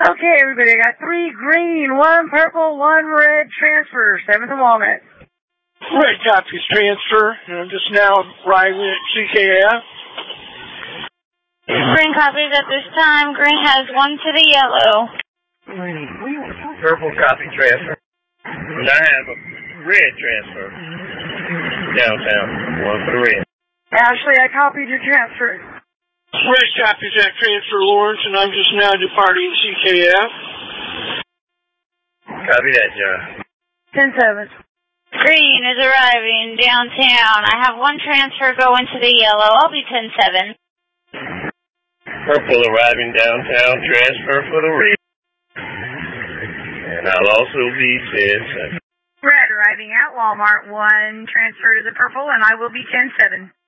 Okay, everybody, I got 3 green, 1 purple, 1 red transfer, 7th and Walnut. Red copies transfer, and I'm just now arriving at CKF. Green copies at this time. Green has 1 to the yellow. Purple copy transfer. And I have a red transfer. Downtown. 1 for the red. Ashley, I copied your transfer. Red copies at transfer, Lawrence, and I'm just now departing CKF. Copy that, John. 10-7. Green is arriving downtown. I have 1 transfer going to the yellow. I'll be 10-7. Purple arriving downtown, transfer for the red. And I'll also be 10-7. Red arriving at Walmart, 1 transfer to the purple, and I will be 10-7.